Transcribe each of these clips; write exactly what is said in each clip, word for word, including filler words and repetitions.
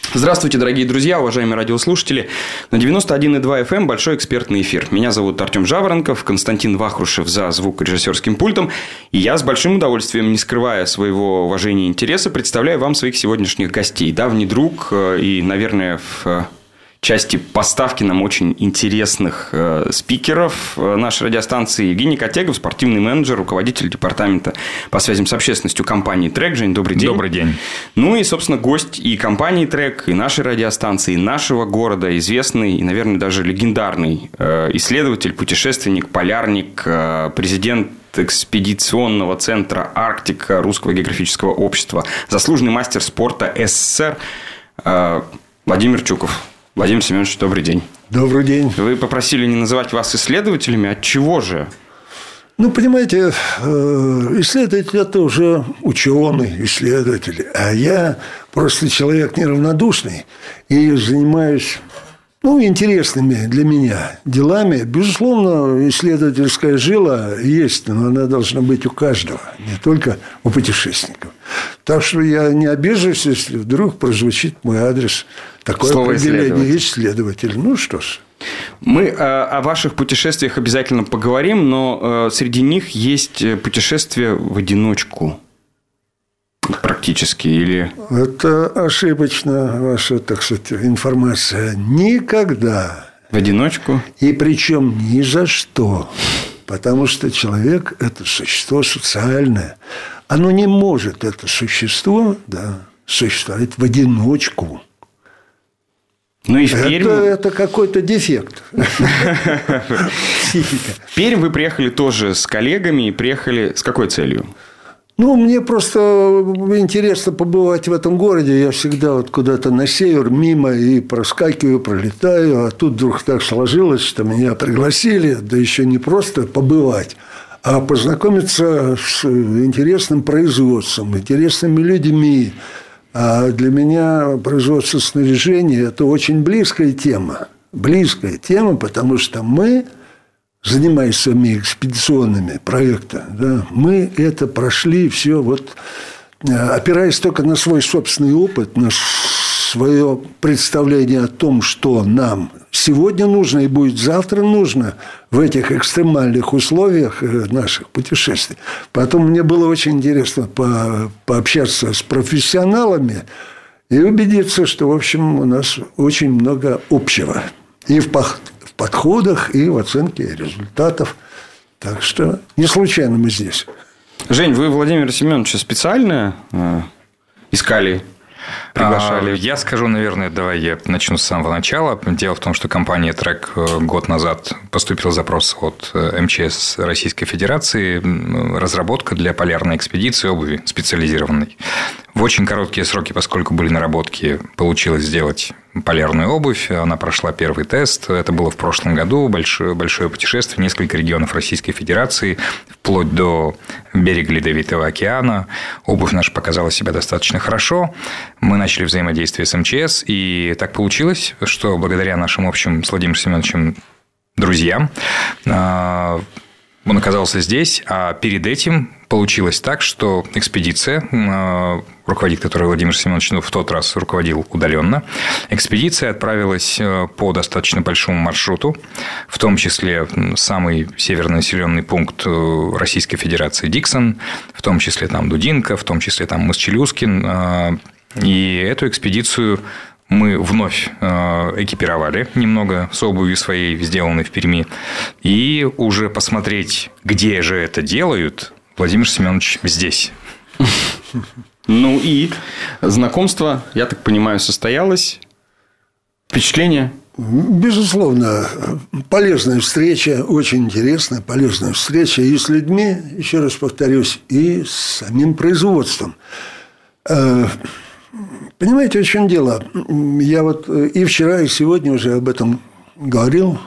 Здравствуйте, дорогие друзья, уважаемые радиослушатели. На девяносто один и два эф эм большой экспертный эфир. Меня зовут Артем Жаворонков, Константин Вахрушев за звукорежиссерским пультом. И я с большим удовольствием, не скрывая своего уважения и интереса, представляю вам своих сегодняшних гостей. Давний друг и, наверное, в части поставки нам очень интересных э, спикеров нашей радиостанции Евгений Котегов, спортивный менеджер, руководитель департамента по связям с общественностью компании «Трек». Жень, добрый день. Добрый день. Ну и, собственно, гость и компании «Трек», и нашей радиостанции, и нашего города, известный и, наверное, даже легендарный э, исследователь, путешественник, полярник, э, президент экспедиционного центра «Арктика» Русского географического общества, заслуженный мастер спорта СССР э, Владимир Чуков. Владимир Семенович, добрый день. Добрый день. Вы попросили не называть вас исследователями. От чего же? Ну, понимаете, исследователь – это уже ученый, исследователь. А я просто человек неравнодушный и занимаюсь, ну, интересными для меня делами. Безусловно, исследовательская жила есть, но она должна быть у каждого, не только у путешественников. Так что я не обижусь, если вдруг прозвучит мой адрес. Такое Слово определение исследователь. Ну, что ж. Мы э, о ваших путешествиях обязательно поговорим, но э, среди них есть путешествия в одиночку. Практически. Или... Это ошибочна ваша, так сказать, информация. Никогда. В одиночку? И причем ни за что. Потому что человек – это существо социальное. Оно не может, это существо, да, существовать в одиночку. Ну и в Пермь... Это, это какой-то дефект. В Пермь вы приехали тоже с коллегами и приехали с какой целью? Ну, мне просто интересно побывать в этом городе. Я всегда вот куда-то на север мимо и проскакиваю, пролетаю. А тут вдруг так сложилось, что меня пригласили, да еще не просто побывать, а познакомиться с интересным производством, интересными людьми. А для меня производство снаряжения – это очень близкая тема. Близкая тема, потому что мы, занимаясь своими экспедиционными проектами, да, мы это прошли все, вот, опираясь только на свой собственный опыт, на свое представление о том, что нам сегодня нужно и будет завтра нужно в этих экстремальных условиях наших путешествий. Потом мне было очень интересно по, пообщаться с профессионалами и убедиться, что, в общем, у нас очень много общего. И в, пох, в подходах, и в оценке результатов. Так что не случайно мы здесь. Жень, вы Владимира Семеновича специально э, искали? Приглашали. Я скажу, наверное, давай я начну с самого начала. Дело в том, что компания «Трек» год назад поступил запрос от эм че эс Российской Федерации разработка для полярной экспедиции обуви специализированной. В очень короткие сроки, поскольку были наработки, получилось сделать полярную обувь. Она прошла первый тест. Это было в прошлом году. Большое, большое путешествие. Несколько регионов Российской Федерации, вплоть до берега Ледовитого океана. Обувь наша показала себя достаточно хорошо. Мы начали взаимодействие с эм че эс. И так получилось, что благодаря нашим общим с Владимиром Семеновичем друзьям он оказался здесь, а перед этим получилось так, что экспедиция, руководитель которой Владимир Семенович ну, в тот раз руководил удаленно, экспедиция отправилась по достаточно большому маршруту, в том числе самый северный населенный пункт Российской Федерации Диксон, в том числе там Дудинка, в том числе там Мыс-Челюскин. И эту экспедицию мы вновь экипировали немного с обувью своей, сделанной в Перми. И уже посмотреть, где же это делают, Владимир Семенович здесь. Ну и знакомство, я так понимаю, состоялось. Впечатление? Безусловно, полезная встреча, очень интересная, полезная встреча и с людьми, еще раз повторюсь, и с самим производством. Понимаете, в чем дело? Я вот и вчера, и сегодня уже об этом говорил.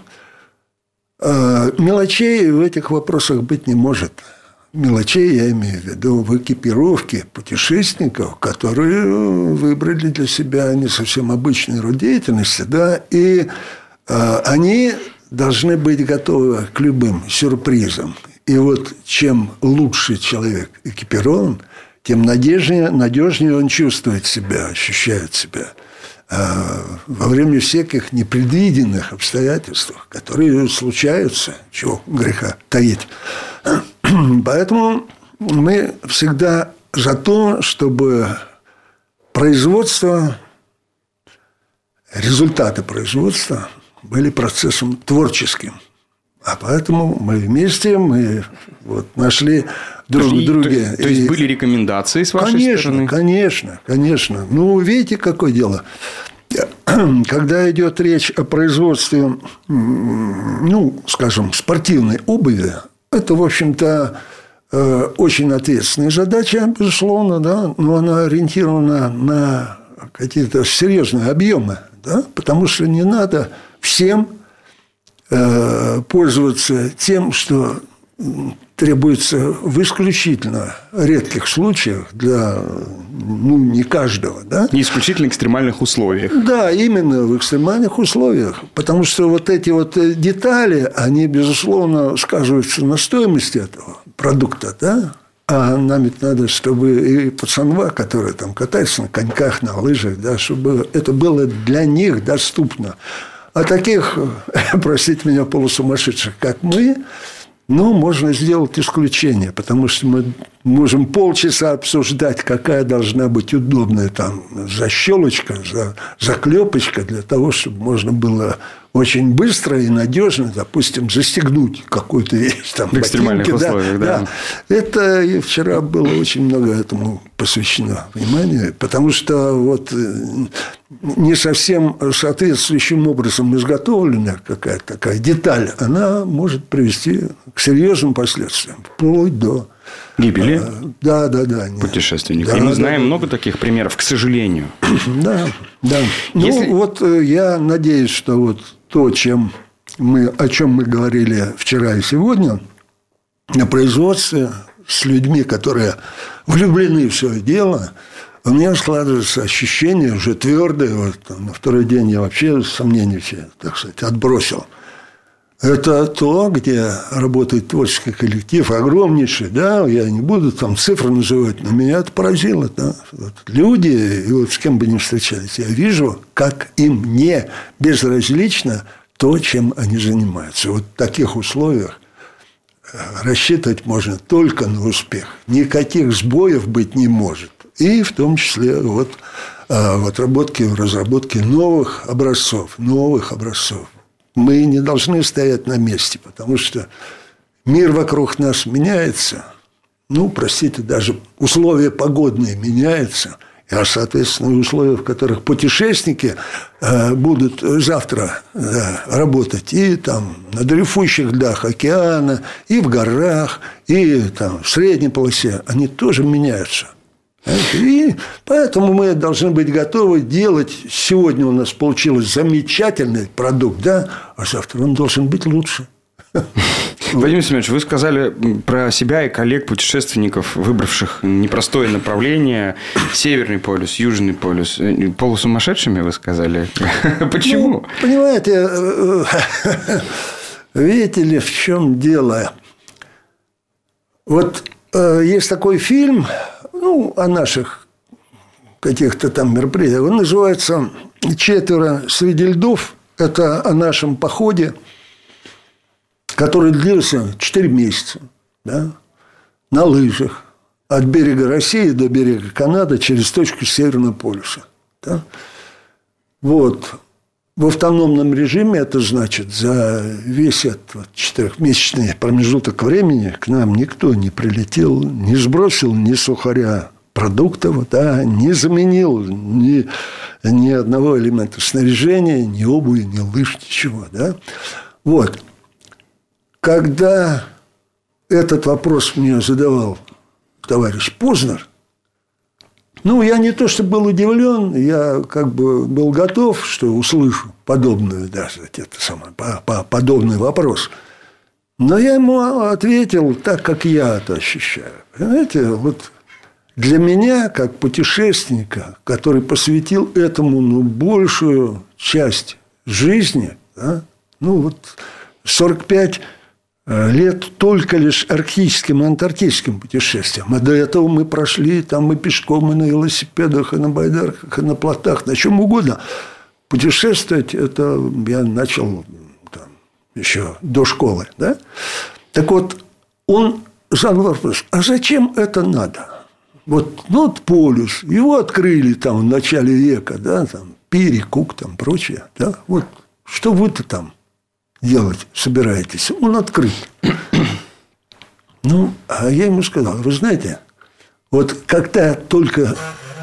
Мелочей в этих вопросах быть не может. Мелочей я имею в виду в экипировке путешественников, которые выбрали для себя не совсем обычный род деятельности, да, и они должны быть готовы к любым сюрпризам. И вот чем лучше человек экипирован, тем надежнее, надежнее он чувствует себя, ощущает себя. во время всяких непредвиденных обстоятельств, которые случаются, чего греха таить. Поэтому мы всегда за то, чтобы производство, результаты производства были процессом творческим. А поэтому мы вместе, мы вот нашли друг в друге. То, то есть, были рекомендации с вашей конечно, стороны? Конечно, конечно. Ну, видите, какое дело. Когда идет речь о производстве, ну, скажем, спортивной обуви, это, в общем-то, очень ответственная задача, безусловно, да, но она ориентирована на какие-то серьезные объемы, да, потому что не надо всем пользоваться тем, что требуется в исключительно редких случаях для, ну, не каждого, да? Не исключительно экстремальных условиях. Да, именно в экстремальных условиях. Потому что вот эти вот детали, они, безусловно, сказываются на стоимости этого продукта, да? А нам ведь надо, чтобы и пацанва, которые там катаются на коньках, на лыжах, да, чтобы это было для них доступно. А таких, простите меня, полусумасшедших, как мы, ну, можно сделать исключение, потому что мы можем полчаса обсуждать, какая должна быть удобная там защелочка, заклепочка для того, чтобы можно было очень быстро и надежно, допустим, застегнуть какую-то вещь там, в экстремальных ботинки, условиях, да, да, да. Это и вчера было очень много этому посвящено внимания, потому что вот не совсем соответствующим образом изготовленная какая-то такая деталь, она может привести к серьезным последствиям, вплоть до гибели? Да, да, да. Путешественников. Да, и мы да, знаем да. много таких примеров, к сожалению. Да, да. Если... Ну, вот я надеюсь, что вот то, чем мы, о чем мы говорили вчера и сегодня, на производстве с людьми, которые влюблены в свое дело, у меня складывается ощущение уже твердое. Вот, там, на второй день я вообще сомнения все, так сказать, отбросил. Это то, где работает творческий коллектив, огромнейший, да, я не буду там цифры называть, но меня это поразило, да. Вот люди, и вот с кем бы ни встречались, я вижу, как им не безразлично то, чем они занимаются. Вот в таких условиях рассчитывать можно только на успех. Никаких сбоев быть не может. И в том числе вот в отработке, в разработке новых образцов, новых образцов. Мы не должны стоять на месте, потому что мир вокруг нас меняется. Ну, простите, даже условия погодные меняются. А, соответственно, условия, в которых путешественники э, будут завтра э, работать и там на дрейфующих льдах океана, и в горах, и там в средней полосе, они тоже меняются. И поэтому мы должны быть готовы делать. Сегодня у нас получился замечательный продукт, да, а завтра он должен быть лучше. Владимир Семенович, вы сказали про себя и коллег-путешественников, выбравших непростое направление. Северный полюс, Южный полюс. Полусумасшедшими, вы сказали? Почему? Ну, понимаете, видите ли, в чем дело? Вот есть такой фильм, ну, о наших каких-то там мероприятиях. Он называется «Четверо среди льдов». Это о нашем походе, который длился четыре месяца, да, на лыжах от берега России до берега Канады через точку Северного полюса. Да. Вот. В автономном режиме это значит, за весь этот четырехмесячный промежуток времени к нам никто не прилетел, не сбросил ни сухаря продуктов, да, не заменил ни, ни одного элемента снаряжения, ни обуви, ни лыж, ничего. Да. Вот. Когда этот вопрос мне задавал товарищ Познер, ну, я не то, что был удивлен, я как бы был готов, что услышу подобную, даже это самое, подобный вопрос. Но я ему ответил так, как я это ощущаю. Понимаете, вот для меня, как путешественника, который посвятил этому ну, большую часть жизни, да, ну, вот сорок пять лет только лишь арктическим и антарктическим путешествиям. А до этого мы прошли там и пешком, и на велосипедах, и на байдарках, и на плотах, на чем угодно. Путешествовать это я начал там, еще до школы. Да? Так вот, он задал вопрос, а зачем это надо? Вот, ну, вот полюс, его открыли там в начале века, да, там, Пири, Кук, там, прочее. Да? Вот, что вы-то там делать собираетесь? Он открыт. Ну, а я ему сказал, вы знаете, вот когда только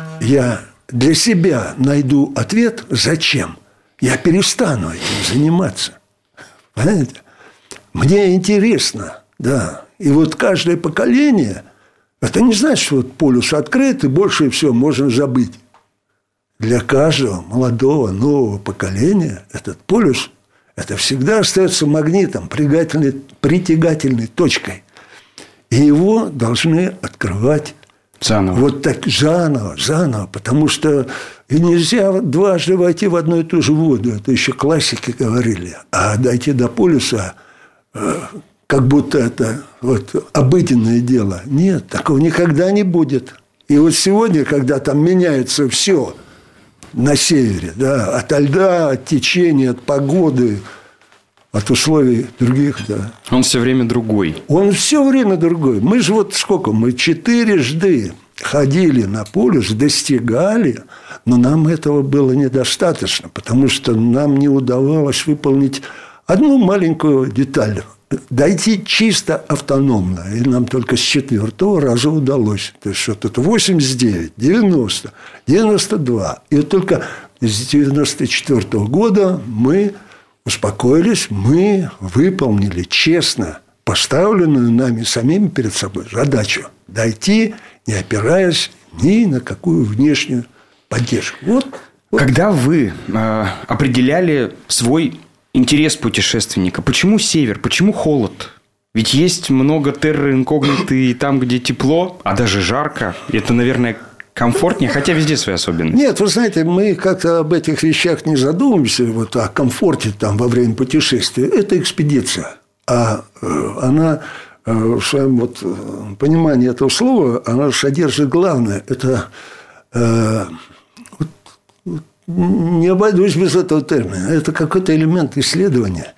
я для себя найду ответ, зачем, я перестану этим заниматься. Понимаете? Мне интересно, да. И вот каждое поколение, это не значит, что вот полюс открыт, и больше и все, можно забыть. Для каждого молодого, нового поколения этот полюс, это всегда остается магнитом, притягательной, притягательной точкой. И его должны открывать заново. Вот так заново, заново. Потому что и нельзя дважды войти в одну и ту же воду. Это еще классики говорили. А дойти до полюса, как будто это вот обыденное дело. Нет, такого никогда не будет. И вот сегодня, когда там меняется все на севере, да, от льда, от течения, от погоды, от условий других, да. Он все время другой. Он все время другой. Мы же вот сколько? Мы четырежды ходили на полюс, достигали, но нам этого было недостаточно, потому что нам не удавалось выполнить одну маленькую деталь. Дойти чисто автономно. И нам только с четвертого раза удалось. То есть, вот это восемьдесят девять, девяносто, девяносто два. И вот только с девяносто четвёртого года мы успокоились, мы выполнили честно поставленную нами самими перед собой задачу дойти, не опираясь ни на какую внешнюю поддержку. Вот, вот. Когда вы э, определяли свой интерес путешественника, почему север, почему холод? Ведь есть много терры инкогниты и там, где тепло, а даже жарко. Это, наверное, комфортнее, хотя везде свои особенности. Нет, вы знаете, мы как-то об этих вещах не задумываемся, вот о комфорте там во время путешествия. Это экспедиция. А она в своем вот понимании этого слова, она содержит главное. Это э, вот, не обойдусь без этого термина. Это какой-то элемент исследования.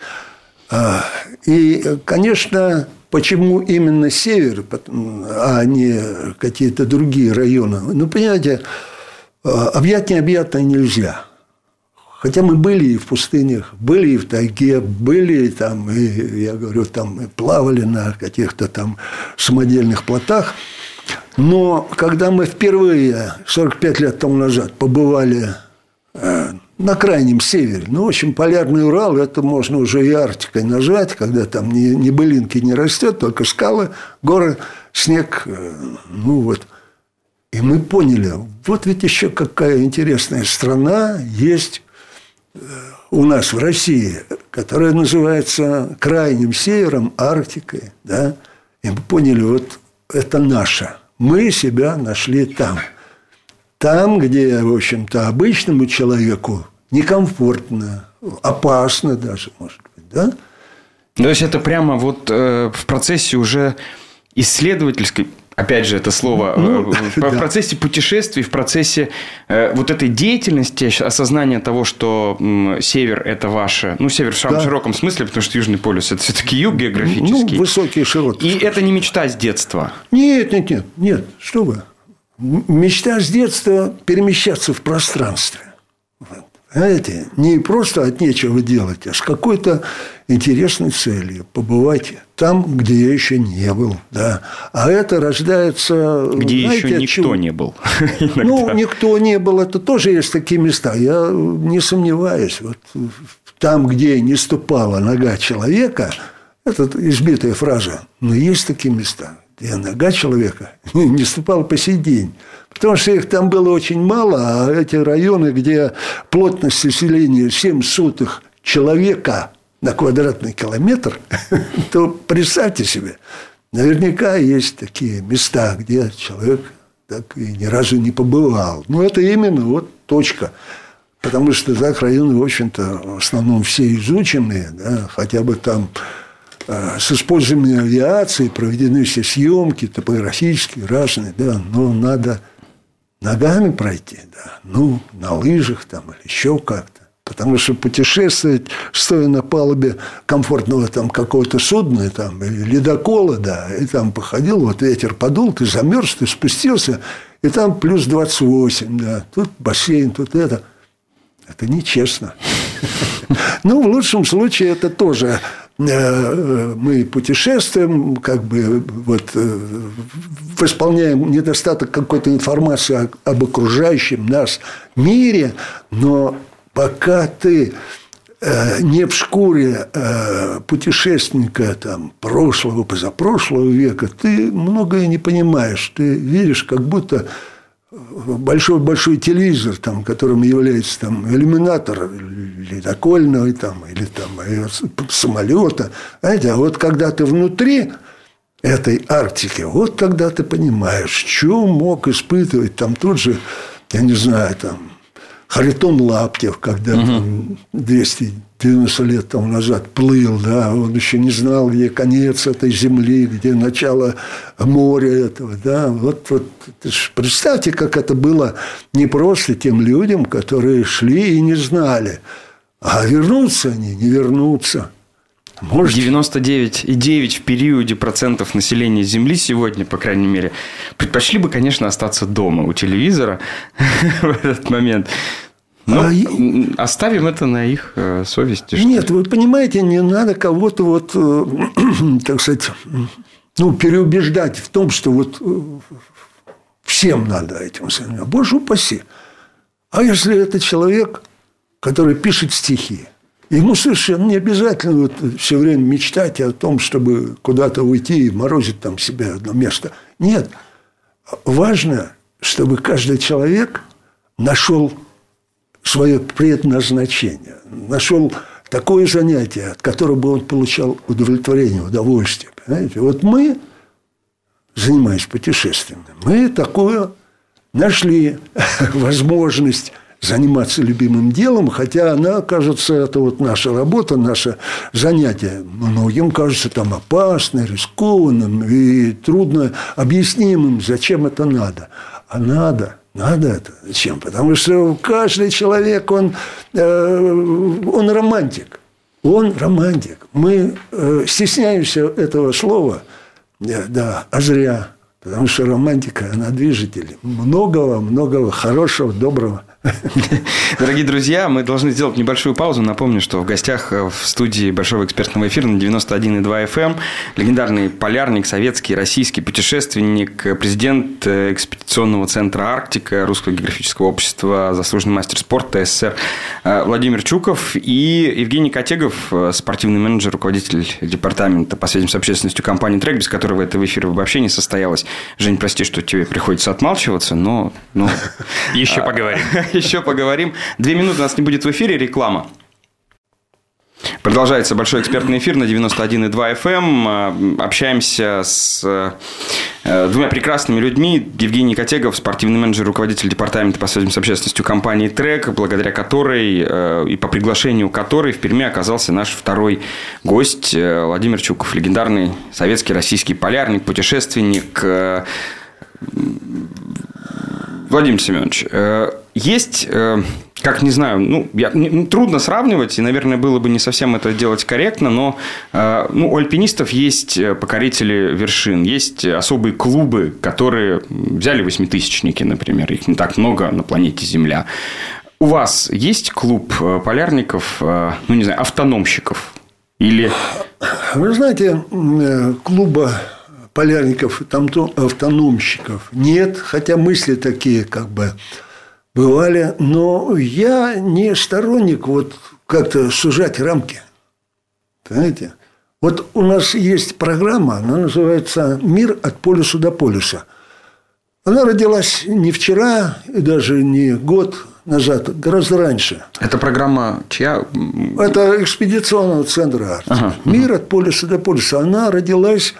И, конечно, почему именно север, а не какие-то другие районы? Ну, понимаете, объять необъятное нельзя. Хотя мы были и в пустынях, были и в тайге, были там, и, я говорю, там и плавали на каких-то там самодельных плотах. Но когда мы впервые, сорок пять лет тому назад, побывали на крайнем севере, ну, в общем, полярный Урал, это можно уже и Арктикой назвать, когда там ни, ни былинки не растет, только скалы, горы, снег, ну вот. И мы поняли, вот ведь еще какая интересная страна есть у нас в России, которая называется крайним севером, Арктикой, да. И мы поняли, вот это наше. Мы себя нашли там. Там, где, в общем-то, обычному человеку некомфортно, опасно даже, может быть, да? То есть, это прямо вот э, в процессе уже исследовательской, опять же, это слово, ну, в, да. в процессе путешествий, в процессе э, вот этой деятельности, осознания того, что м, север – это ваше, ну, север в самом да. широком смысле, потому что Южный полюс – это все-таки юг географический. Ну, высокий, широкий. И это не мечта с детства? Нет, нет, нет, нет, что вы. Мечта с детства перемещаться в пространстве. Знаете, не просто от нечего делать, а с какой-то интересной целью. Побывать там, где я еще не был. Да. А это рождается... Где знаете, еще никто чего? не был. Ну, никто не был. Это тоже есть такие места. Я не сомневаюсь. Вот там, где не ступала нога человека, это избитая фраза, но есть такие места, где нога человека не ступала по сей день. Потому что их там было очень мало, а эти районы, где плотность населения семь сотых человека на квадратный километр, то представьте себе, наверняка есть такие места, где человек так и ни разу не побывал. Но это именно вот точка. Потому что так районы, в общем-то, в основном все изученные, да, хотя бы там с использованием авиации проведены все съемки, топографические, разные, да, но надо ногами пройти, да, ну, на лыжах там или еще как-то. Потому что путешествовать, стоя на палубе комфортного там какого-то судна, там, или ледокола, да, и там походил, вот ветер подул, ты замерз, ты спустился, и там плюс двадцать восемь, да, тут бассейн, тут это. Это нечестно. Ну, в лучшем случае, это тоже мы путешествуем, как бы вот восполняем недостаток какой-то информации об окружающем нас мире, но пока ты не в шкуре путешественника там, прошлого, позапрошлого века, ты многое не понимаешь. Ты видишь, как будто большой-большой телевизор, там, которым является там, иллюминатор ледокольного там, или там, самолета. Знаете, а вот когда ты внутри этой Арктики, вот тогда ты понимаешь, что мог испытывать там тут же, я не знаю, там, Харитон Лаптев, когда угу. там, двести девяносто лет тому назад плыл, да, он еще не знал, где конец этой земли, где начало моря этого, да, вот, вот представьте, как это было непросто тем людям, которые шли и не знали, а вернутся они, не вернутся. Может... девяносто девять и девять в периоде процентов населения Земли сегодня, по крайней мере, предпочли бы, конечно, остаться дома у телевизора в этот момент. Но а... оставим это на их совести. Нет, вы понимаете, не надо кого-то вот, так сказать, ну, переубеждать в том, что вот всем надо этим заниматься. Боже упаси. А если это человек, который пишет стихи? Ему совершенно не обязательно вот все время мечтать о том, чтобы куда-то уйти и морозить там себе одно место. Нет. Важно, чтобы каждый человек нашел свое предназначение, нашел такое занятие, от которого бы он получал удовлетворение, удовольствие. Понимаете? Вот мы, занимаясь путешествиями, мы такое нашли возможность заниматься любимым делом, хотя она, кажется, это вот наша работа, наше занятие. Многим кажется там опасным, рискованным и трудно объяснимым, зачем это надо. А надо, надо это. Зачем? Потому что каждый человек, он, он романтик. Он романтик. Мы стесняемся этого слова, да, а зря. Потому что романтика, она движитель многого, многого хорошего, доброго. Дорогие друзья, мы должны сделать небольшую паузу. Напомню, что в гостях в студии Большого экспертного эфира на девяносто один и два эф эм легендарный полярник, советский, российский путешественник, президент экспедиционного центра «Арктика» Русского географического общества, заслуженный мастер спорта СССР Владимир Чуков и Евгений Котегов, спортивный менеджер, руководитель департамента по связям с общественностью компании «Трек», без которого этого эфира вообще не состоялось. Жень, прости, что тебе приходится отмалчиваться, но... но... Еще поговорим. Еще поговорим. Две минуты у нас не будет в эфире. Реклама. Продолжается большой экспертный эфир на девяносто один и два эф эм. Общаемся с двумя прекрасными людьми. Евгений Котегов, спортивный менеджер, руководитель департамента по связям с общественностью компании «Трек», благодаря которой и по приглашению которой в Перми оказался наш второй гость Владимир Чуков, легендарный советский, российский полярник, путешественник. Владимир Семенович, есть, как не знаю, ну, я, трудно сравнивать, и, наверное, было бы не совсем это делать корректно, но ну, у альпинистов есть покорители вершин, есть особые клубы, которые взяли восьмитысячники, например, их не так много на планете Земля. У вас есть клуб полярников, ну, не знаю, автономщиков? Или... Вы знаете, клуба полярников, там автономщиков нет, хотя мысли такие как бы бывали, но я не сторонник вот как-то сужать рамки, понимаете? Вот у нас есть программа, она называется «Мир от полюса до полюса». Она родилась не вчера и даже не год назад, гораздо раньше. Это программа чья? Это экспедиционного центра «Арктика». Ага. «Мир от полюса до полюса». Она родилась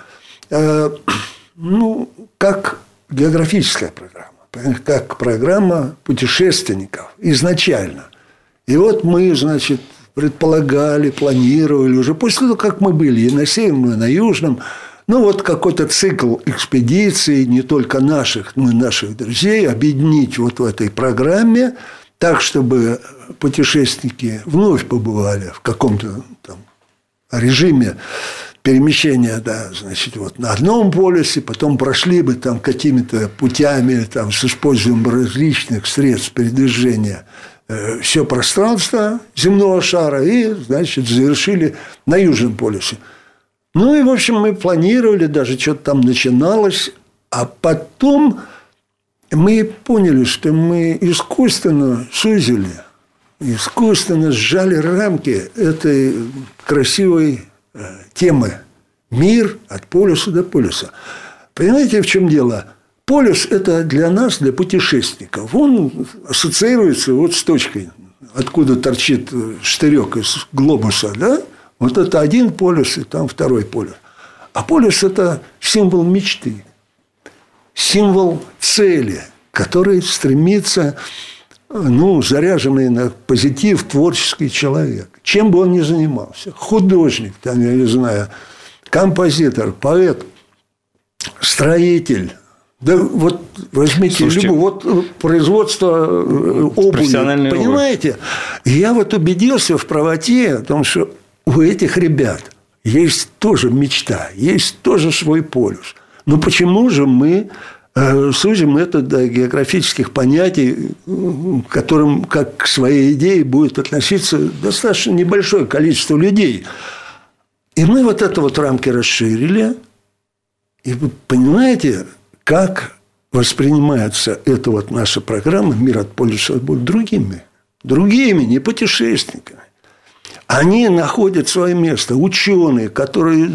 ну, как географическая программа, как программа путешественников изначально. И вот мы, значит, предполагали, планировали уже после того, как мы были и на Северном, и на Южном. Ну, вот какой-то цикл экспедиций, не только наших, но и наших друзей, объединить вот в этой программе так, чтобы путешественники вновь побывали в каком-то там режиме перемещения, да, значит, вот на одном полюсе, потом прошли бы там какими-то путями там, с использованием различных средств передвижения э, все пространство земного шара и, значит, завершили на Южном полюсе. Ну, и, в общем, мы планировали, даже что-то там начиналось, а потом мы поняли, что мы искусственно сузили, искусственно сжали рамки этой красивой темы «Мир от полюса до полюса». Понимаете, в чем дело? Полюс – это для нас, для путешественников. Он ассоциируется вот с точкой, откуда торчит штырек из глобуса, да? Вот это один полюс, и там второй полюс. А полюс – это символ мечты, символ цели, который стремится, ну, заряженный на позитив творческий человек. Чем бы он ни занимался. Художник, там, я не знаю, композитор, поэт, строитель. Да вот возьмите Слушайте, любую, вот производство обуви, понимаете? Обувь. Я вот убедился в правоте о том, что у этих ребят есть тоже мечта, есть тоже свой полюс. Но почему же мы сузим это до географических понятий, к которым, как к своей идее, будет относиться достаточно небольшое количество людей? И мы вот это вот рамки расширили. И вы понимаете, как воспринимается эта вот наша программа «Мир от полюса» будет другими. Другими, не путешественниками. Они находят свое место. Ученые, которые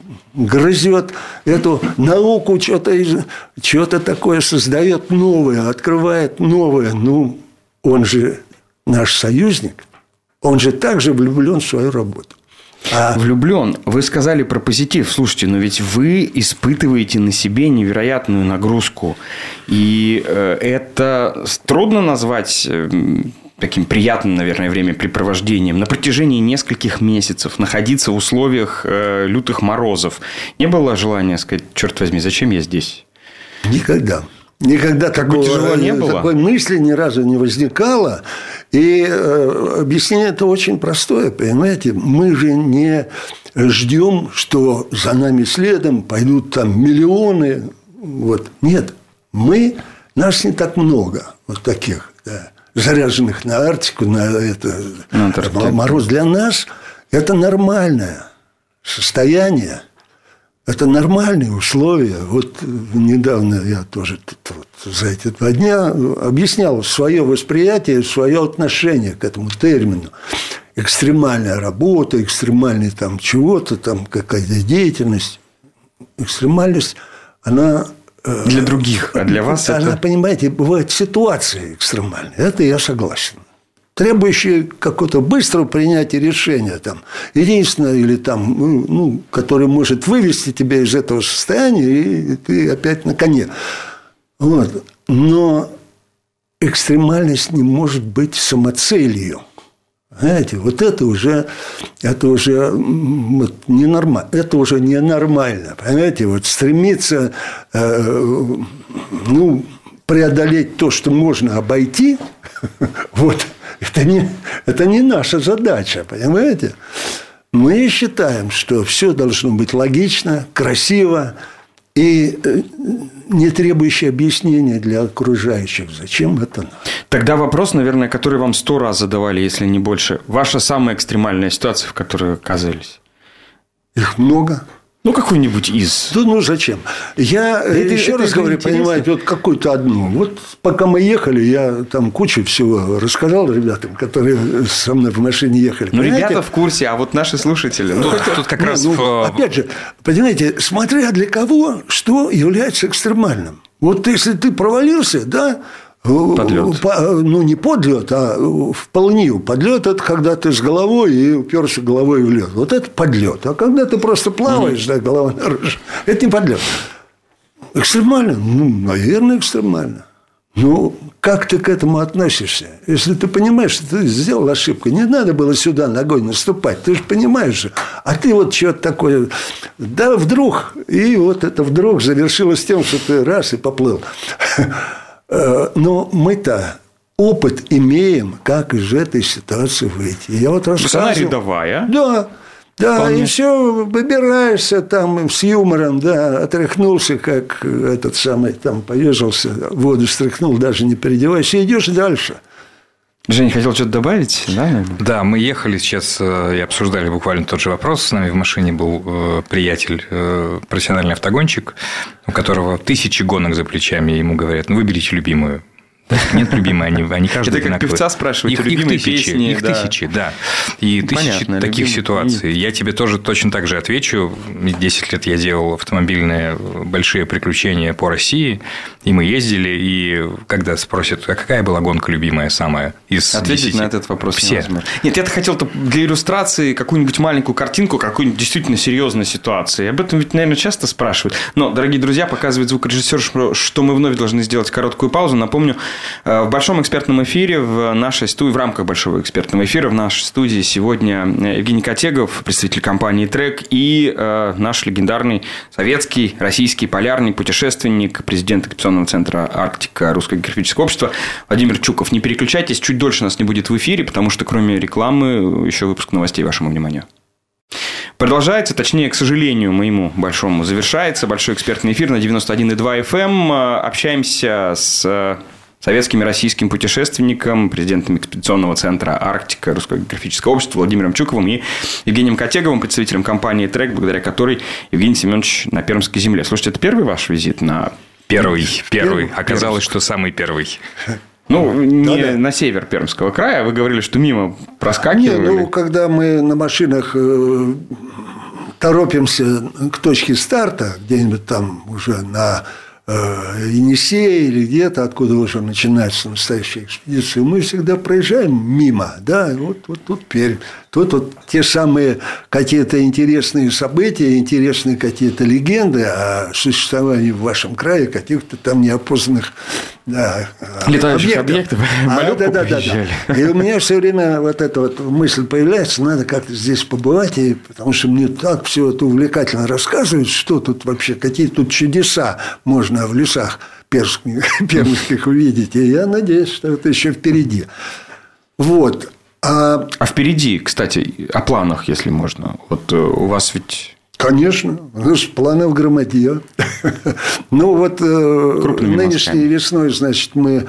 грызет эту науку, что-то, что-то такое создает новое, открывает новое. Ну, он же наш союзник. Он же также влюблен в свою работу. А... Влюблен. Вы сказали про позитив. Слушайте, но ведь вы испытываете на себе невероятную нагрузку. И это трудно назвать таким приятным, наверное, времяпрепровождением. На протяжении нескольких месяцев находиться в условиях лютых морозов. Не было желания сказать: черт возьми, зачем я здесь? Никогда. Никогда такого, тяжело не было? Такой мысли ни разу не возникало. И э, объяснение это очень простое, понимаете? Мы же не ждем, что за нами следом пойдут там миллионы. Вот. Нет, мы, нас не так много вот таких, да, заряженных на Арктику, на это. На мороз для нас это нормальное состояние. Это нормальные условия. Вот недавно я тоже тут, вот, за эти два дня объяснял свое восприятие, свое отношение к этому термину. Экстремальная работа, экстремальный там чего-то, там какая-то деятельность. Экстремальность, она... Для других, а для вас она, это... понимаете, бывают ситуации экстремальные. Это я согласен. Требующие какого-то быстрого принятия решения, там, единственное, или там, ну, ну, который может вывести тебя из этого состояния, и ты опять на коне. Вот. Но экстремальность не может быть самоцелью. Знаете, вот это уже, это уже вот, ненормально. Это уже ненормально. Понимаете, вот стремиться э, ну, преодолеть то, что можно обойти, вот. Это не, это не наша задача, понимаете? Мы считаем, что все должно быть логично, красиво и не требующее объяснения для окружающих. Зачем это надо? Тогда вопрос, наверное, который вам сто раз задавали, если не больше. Ваша самая экстремальная ситуация, в которой вы оказались? Их много. Ну, какой-нибудь из. Да, ну, зачем? Я это, еще это раз говорю, интересно. Понимаете, вот какую-то одну. Вот пока мы ехали, я там кучу всего рассказал ребятам, которые со мной в машине ехали. Ну, ребята в курсе, а вот наши слудлушатели. Ну, ну, тут как ну, раз... Ну, в... Опять же, понимаете, смотря для кого, что является экстремальным. Вот если ты провалился, да... Подлет. Ну, не подлет, а в полынью. Подлет – это когда ты с головой и уперся головой в лед. Вот это подлет. А когда ты просто плаваешь, mm-hmm. да, голова наружу, это не подлет. Экстремально? Ну, наверное, экстремально. Ну, как ты к этому относишься? Если ты понимаешь, что ты сделал ошибку, не надо было сюда ногой наступать, ты же понимаешь же. А ты вот что-то такое, да вдруг, и вот это вдруг завершилось тем, что ты раз и поплыл. Но мы-то опыт имеем, как из этой ситуации выйти. Я вот рассказывал. Она рядовая. Да. Да, Вполне. И все, выбираешься там с юмором, да, отряхнулся, как этот самый, там, поежился, воду стряхнул, даже не переодевайся, и идешь дальше. Женя, хотел что-то добавить? Да, да, мы ехали сейчас и обсуждали буквально тот же вопрос. С нами в машине был приятель, профессиональный автогонщик, у которого тысячи гонок за плечами, и ему говорят, ну, выберите любимую. Нет, любимые, они, они каждый одинаковые. Это как певца спрашивать, их, любимые их тысячи, песни. Их да. тысячи, да. И тысячи Понятно, таких любимые. Ситуаций. Я тебе тоже точно так же отвечу. десять лет я делал автомобильные большие приключения по России, и мы ездили, и когда спросят, а какая была гонка любимая самая из Ответить десяти? на этот вопрос Все. невозможно. Нет, я-то хотел для иллюстрации какую-нибудь маленькую картинку, какой-нибудь действительно серьезной ситуации. Об этом ведь, наверное, часто спрашивают. Но, дорогие друзья, показывает звукорежиссер, что мы вновь должны сделать короткую паузу. Напомню, в большом экспертном эфире в нашей студии, в рамках большого экспертного эфира в нашей студии сегодня Евгений Котегов, представитель компании «Трек», и э, наш легендарный советский, российский полярник, путешественник, президент экспедиционного центра «Арктика» Русского географического общества Владимир Чуков. Не переключайтесь, чуть дольше нас не будет в эфире, потому что кроме рекламы еще выпуск новостей вашему вниманию. Продолжается, точнее, к сожалению, моему большому, завершается большой экспертный эфир на девяносто один и два эф эм. Общаемся с советским и российским путешественником, президентом экспедиционного центра «Арктика» Русского географического общества Владимиром Чуковым и Евгением Котеговым, представителем компании «Трек», благодаря которой Евгений Семенович на Пермской земле. Слушайте, это первый ваш визит на... Первый, первый. Оказалось, что самый первый. Ну, не Да-да. на север Пермского края. Вы говорили, что мимо проскакивали. Не, ну, когда мы на машинах э, торопимся к точке старта, где-нибудь там уже на э, Енисее или где-то, откуда уже начинается настоящая экспедиция, мы всегда проезжаем мимо. Да, вот, вот тут Пермь. Тут вот те самые какие-то интересные события, интересные какие-то легенды о существовании в вашем крае каких-то там неопознанных, да, летающих объектов. объектов. А, да, да, да, да. И у меня все время вот эта вот мысль появляется, надо как-то здесь побывать, и, потому что мне так все это увлекательно рассказывают, что тут вообще, какие тут чудеса можно в лесах пермских, пермских увидеть. И я надеюсь, что это еще впереди. Вот. А... а впереди, кстати, о планах, если можно. Вот у вас ведь... Конечно. Ну, планы в громадье. Ну, вот нынешней весной, значит, мы,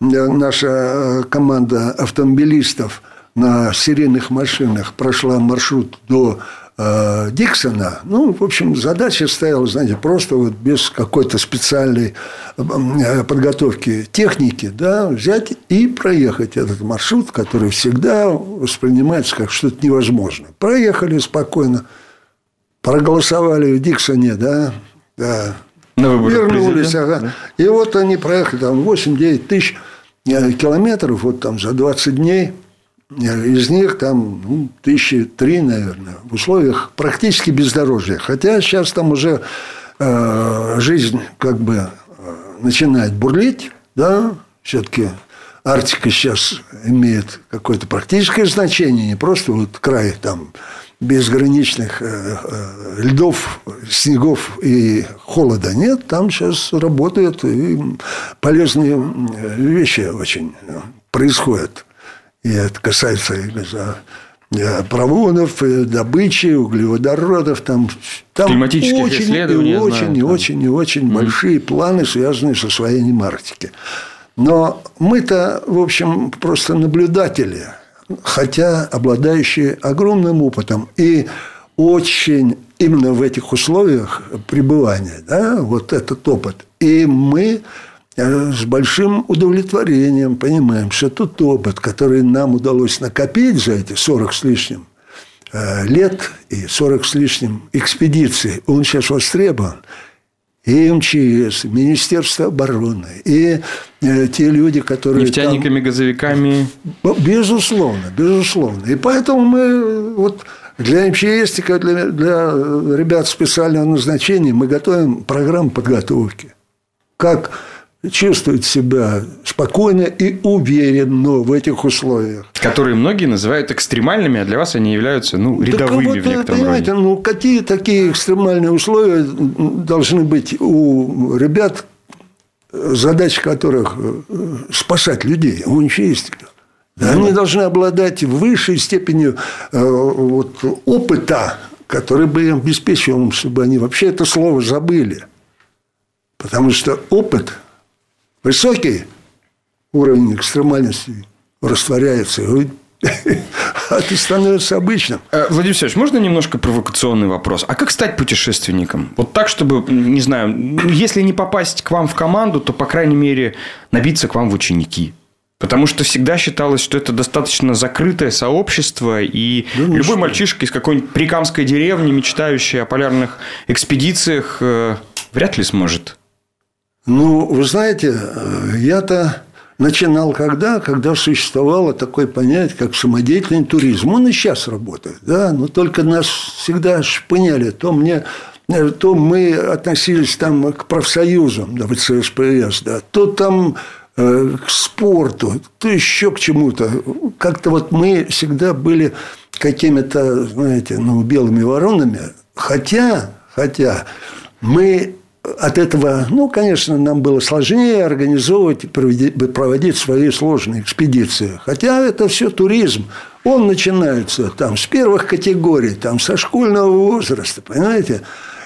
наша команда автомобилистов на серийных машинах прошла маршрут до Диксона. Ну, в общем, задача стояла, знаете, просто вот без какой-то специальной подготовки техники, да, взять и проехать этот маршрут, который всегда воспринимается как что-то невозможное. Проехали спокойно, проголосовали в Диксоне, да, да. Вернулись, ага. Да. И вот они проехали там восемь-девять тысяч километров вот там за двадцать дней. Из них там ну, тысячи три, наверное, в условиях практически бездорожья. Хотя сейчас там уже э, жизнь как бы э, начинает бурлить, да, все-таки Арктика сейчас имеет какое-то практическое значение, не просто вот край там безграничных э, э, льдов, снегов и холода нет, там сейчас работают и полезные вещи очень происходят. И это касается и проводов, и добычи, углеводородов. Там, там климатических очень, исследований. И очень, знаю, и очень, и очень mm. большие планы, связанные с освоением Арктики. Но мы-то, в общем, просто наблюдатели, хотя обладающие огромным опытом. И очень именно в этих условиях пребывания, да, вот этот опыт. И мы... с большим удовлетворением понимаем, что тот опыт, который нам удалось накопить за эти сорок с лишним лет и сорок с лишним экспедиций, он сейчас востребован. И эм че эс, и Министерство обороны, и те люди, которые... Нефтяниками, там... газовиками. Безусловно, безусловно. И поэтому мы вот для эм че эс, для, для ребят специального назначения мы готовим программу подготовки. Как... чувствуют себя спокойно и уверенно в этих условиях. Которые многие называют экстремальными, а для вас они являются ну, рядовыми вот, в некотором понимаете, роде. Ну, какие такие экстремальные условия должны быть у ребят, задача которых спасать людей? У них есть. Они ну, должны обладать высшей степенью вот, опыта, который бы им обеспечивал, чтобы они вообще это слово забыли. Потому что опыт, высокий уровень экстремальности растворяется, а это становится обычным. Владимир Алексеевич, можно немножко провокационный вопрос? А как стать путешественником? Вот так, чтобы, не знаю, если не попасть к вам в команду, то, по крайней мере, набиться к вам в ученики. Потому что всегда считалось, что это достаточно закрытое сообщество, и да, ну любой что? мальчишка из какой-нибудь прикамской деревни, мечтающий о полярных экспедициях, вряд ли сможет. Ну, вы знаете, я-то начинал когда? Когда существовало такое понятие, как самодеятельный туризм. Он и сейчас работает, да, но только нас всегда шпыняли. То, мне, то мы относились там к профсоюзам, да, в цэ эс пэ эс, да, то там э, к спорту, то еще к чему-то. Как-то вот мы всегда были какими-то, знаете, ну, белыми воронами, хотя, хотя мы... От этого, ну, конечно, нам было сложнее организовывать и проводить, проводить свои сложные экспедиции. Хотя это все туризм. Он начинается там с первых категорий, там, со школьного возраста, понимаете?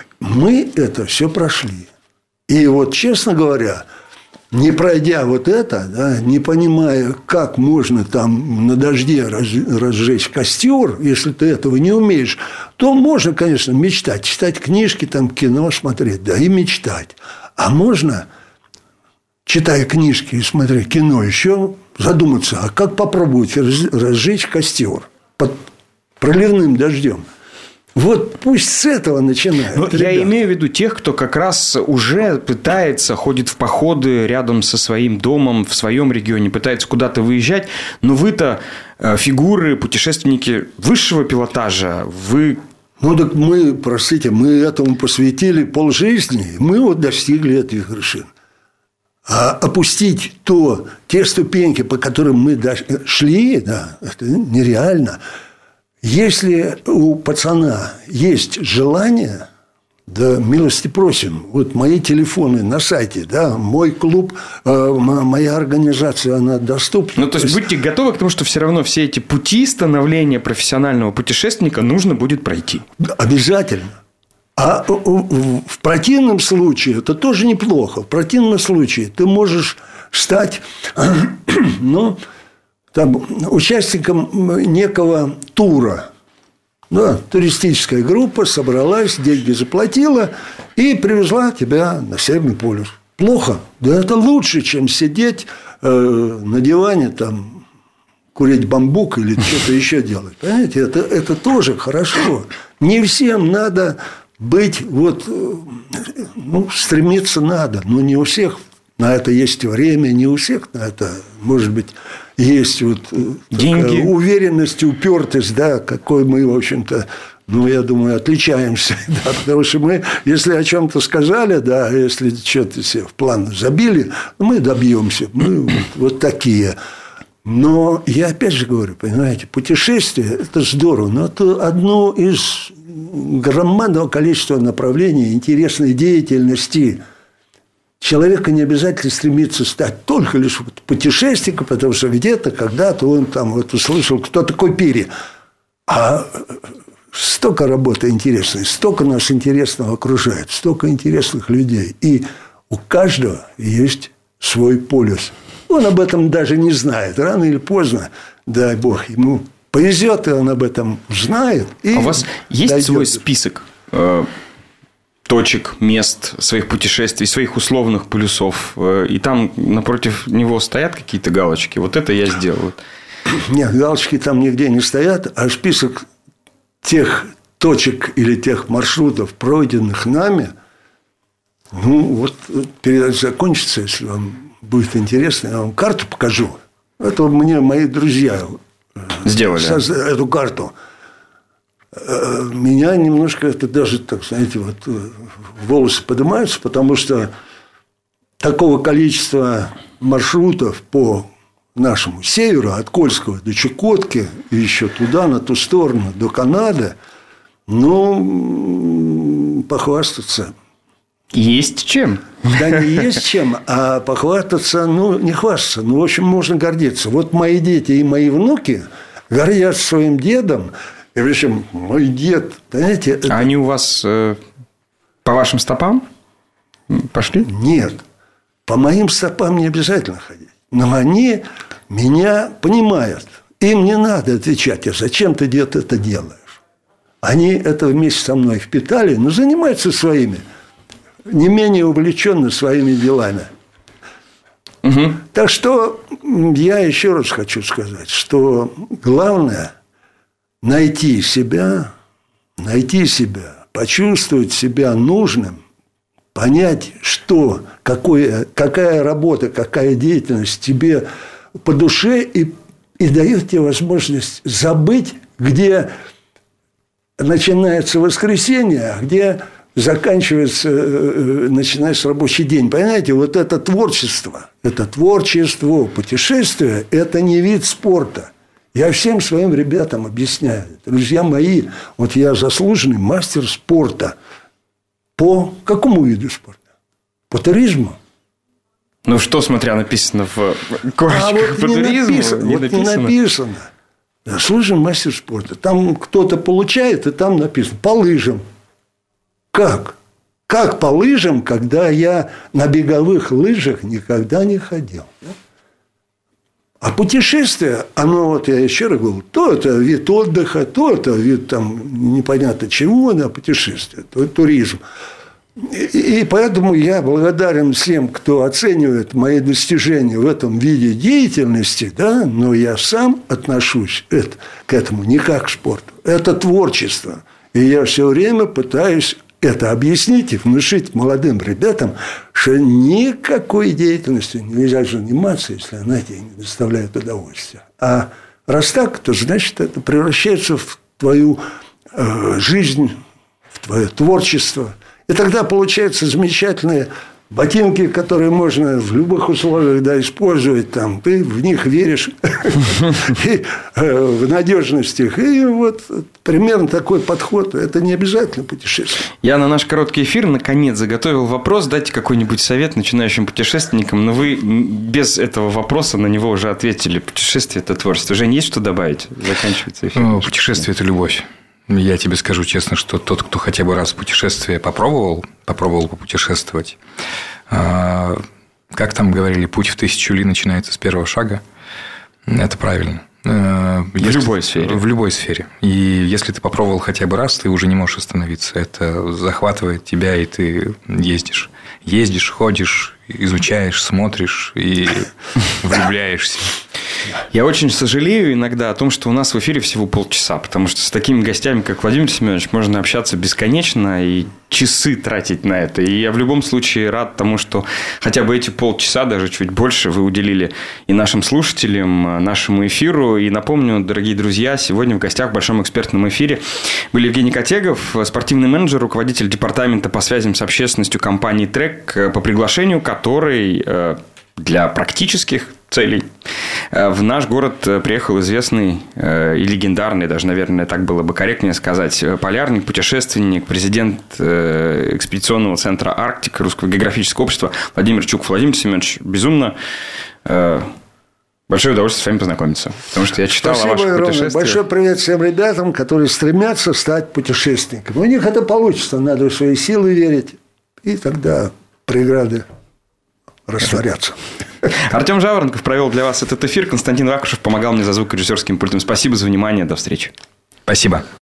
Мы это все прошли. И вот, честно говоря, не пройдя вот это, да, не понимая, как можно там на дожде разжечь костер, если ты этого не умеешь, то можно, конечно, мечтать, читать книжки, там, кино смотреть, да, и мечтать. А можно, читая книжки и смотря кино, еще задуматься, а как попробовать разжечь костер под проливным дождем? Вот пусть с этого начинают. Но я имею в виду тех, кто как раз уже пытается, ходит в походы рядом со своим домом, в своем регионе, пытается куда-то выезжать. Но вы-то фигуры, путешественники высшего пилотажа. Вы... Ну, так мы, простите, мы этому посвятили полжизни. Мы вот достигли этих вершин. А опустить то, те ступеньки, по которым мы шли, да, это нереально. Если у пацана есть желание, да, милости просим. Вот мои телефоны на сайте, да, мой клуб, э, моя организация, она доступна. Ну, то есть, будьте готовы к тому, что все равно все эти пути становления профессионального путешественника нужно будет пройти. Обязательно. А в противном случае, это тоже неплохо, в противном случае ты можешь стать, ну... там, участником некого тура. Да, туристическая группа собралась, деньги заплатила и привезла тебя на Северный полюс. Плохо? Да это лучше, чем сидеть э, на диване, там, курить бамбук или что-то еще делать. Понимаете, это, это тоже хорошо. Не всем надо быть, вот, ну, стремиться надо, но не у всех на это есть время, не у всех на это, может быть, есть вот деньги, уверенность, упертость, да, какой мы, в общем-то, ну, я думаю, отличаемся, да, потому что мы, если о чем-то сказали, да, если что-то себе в план забили, мы добьемся, мы вот, вот такие. Но я опять же говорю, понимаете, путешествие – это здорово, но это одно из громадного количества направлений интересной деятельности. Человека не обязательно стремится стать только лишь путешественником, потому что где-то когда-то он там вот услышал, кто такой Пири. А столько работы интересной, столько нас интересного окружает, столько интересных людей. И у каждого есть свой полюс. Он об этом даже не знает. Рано или поздно, дай бог, ему повезет, и он об этом знает. И а у вас есть дойдет. Свой список точек, мест своих путешествий, своих условных полюсов, и там напротив него стоят какие-то галочки? Вот это я сделал. Нет, галочки там нигде не стоят, а список тех точек или тех маршрутов, пройденных нами, ну, вот передача закончится, если вам будет интересно, я вам карту покажу. Это мне мои друзья сделали эту карту. Меня немножко это даже, так знаете, вот волосы поднимаются, потому что такого количества маршрутов по нашему северу, от Кольского до Чукотки, и еще туда, на ту сторону, до Канады, ну, похвастаться. Есть чем. Да не есть чем, а похвастаться, ну, не хвастаться, ну, в общем, можно гордиться. Вот мои дети и мои внуки гордятся своим дедом, и причем мой дед, понимаете... Это... А они у вас э, по вашим стопам пошли? Нет, по моим стопам не обязательно ходить. Но они меня понимают. Им не надо отвечать, а зачем ты, дед, это делаешь? Они это вместе со мной впитали, но занимаются своими, не менее увлеченно своими делами. Угу. Так что я еще раз хочу сказать, что главное найти себя, найти себя, почувствовать себя нужным, понять, что, какое, какая работа, какая деятельность тебе по душе и, и дает тебе возможность забыть, где начинается воскресенье, а где заканчивается, начинается рабочий день. Понимаете, вот это творчество, это творчество, путешествие – это не вид спорта. Я всем своим ребятам объясняю. Друзья мои, вот я заслуженный мастер спорта. По какому виду спорта? По туризму. Ну, что, смотря написано в корочках, а вот по не туризму? Написано, не вот написано. не написано. Заслуженный мастер спорта. Там кто-то получает, и там написано по лыжам. Как? Как по лыжам, когда я на беговых лыжах никогда не ходил? А путешествие, оно, вот я еще раз говорю, то это вид отдыха, то это вид там непонятно чего, на путешествие, то туризм. И, и поэтому я благодарен всем, кто оценивает мои достижения в этом виде деятельности, да, но я сам отношусь это, к этому не как к спорту. Это творчество. И я все время пытаюсь это объяснить и внушить молодым ребятам, что никакой деятельностью нельзя заниматься, если она тебе не доставляет удовольствия. А раз так, то значит, это превращается в твою э, жизнь, в твое творчество. И тогда получаются замечательные ботинки, которые можно в любых условиях, да, использовать. Там, ты в них веришь в надежность их. И вот примерно такой подход. Это не обязательно путешествие. Я на наш короткий эфир наконец заготовил вопрос. Дайте какой-нибудь совет начинающим путешественникам. Но вы без этого вопроса на него уже ответили. Путешествие – это творчество. Жень, есть что добавить? Заканчивается эфир. Ну, путешествие – это любовь. Я тебе скажу честно, что тот, кто хотя бы раз путешествие попробовал, попробовал попутешествовать, как там говорили, путь в тысячу ли начинается с первого шага. Это правильно. В если, любой сфере. В любой сфере. И если ты попробовал хотя бы раз, ты уже не можешь остановиться. Это захватывает тебя, и ты ездишь. Ездишь, ходишь, изучаешь, смотришь и влюбляешься. Я очень сожалею иногда о том, что у нас в эфире всего полчаса, потому что с такими гостями, как Владимир Семенович, можно общаться бесконечно и часы тратить на это. И я в любом случае рад тому, что хотя бы эти полчаса, даже чуть больше, вы уделили и нашим слушателям, нашему эфиру. И напомню, дорогие друзья, сегодня в гостях в большом экспертном эфире был Евгений Котегов, спортивный менеджер, руководитель департамента по связям с общественностью компании «Трек», по приглашению которой для практических целей в наш город приехал известный и легендарный, даже, наверное, так было бы корректнее сказать, полярник, путешественник, президент экспедиционного центра «Арктика» Русского географического общества Владимир Чуков. Владимир Семенович, безумно большое удовольствие с вами познакомиться, потому что я читал Спасибо, о ваших огромное. путешествиях. Большой привет всем ребятам, которые стремятся стать путешественниками. У них это получится, надо в свои силы верить, и тогда преграды растворятся. Артем Жаворонков провел для вас этот эфир. Константин Вахрушев помогал мне за звукорежиссерским пультом. Спасибо за внимание. До встречи. Спасибо.